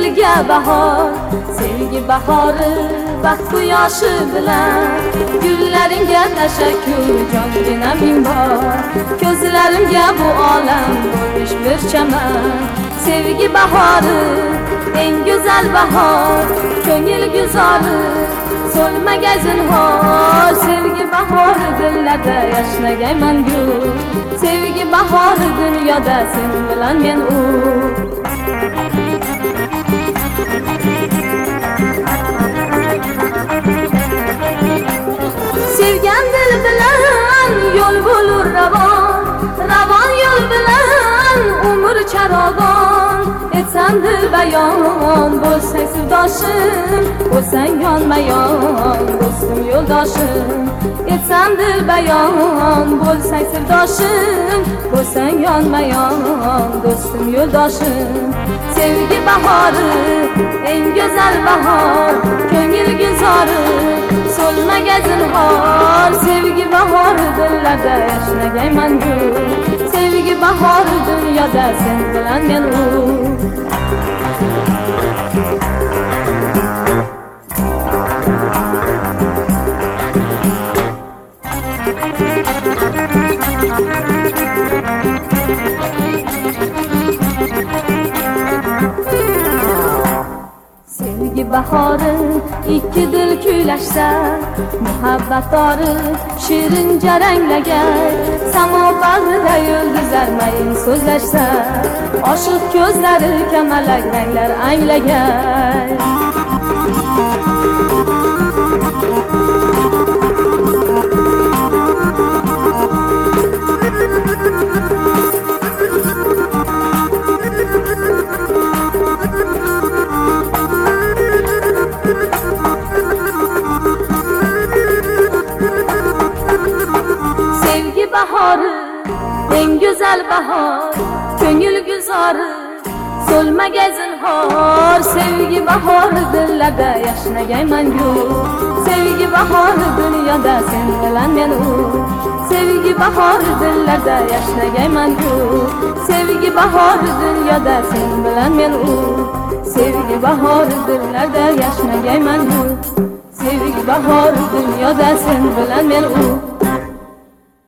dilga bahor, sevgi bahori, baxt quyoshi bilan. Gullaringga tashakkur, jongina ming bor. Ko'zlarimga bu olam bo'lmish bir chaman. Sevgi bahori, eng go'zal bahor, ko'ngil guzori, so'lmagay zinhor. Sevgi bahori, dillarda yashnagay mangu. Sevgi bahori, dunyoda sen bilan men u. Sevgan dil bilan yo'l bo'lur ravon, ravon yo'l bilan umr charog'on. Etsan dil bayon, bo'lsang sirdoshim, bo'lsang yonma-yon, do'stim yo'ldoshim. Etsan dil bayon, bo'lsang sirdoshim, bo'lsang yonma-yon, do'stim yo'ldoshim. Sevgi bahori, eng go'zal bahor, ko'ngil guzori, so'lmagay zinhor. Sevgi bahori, dillarda yashnagay mangu. Sevgi bahori, dunyoda sen bilan men u. Sevgi bahori, ikki dil kuylashsa, muhabbat dori shirin jaranglagay. Samo bag'rida yulduzlar mayin so'zlashsa, oshiq ko'zlari kamalak ranglar anglagay. Sevgi bahori, eng go'zal bahor, ko'ngil guzori, so'lmagay zinhor. Sevgi bahori, dillarda yashnagay mangu. Sevgi bahori, dunyoda sen bilan men u. Sevgi bahori, dillarda yashnagay mangu. Sevgi bahori, dunyoda sen bilan men u. Sevgi bahori, dillarda yashnagay mangu. Sevgi bahori, dunyoda sen bilan men u.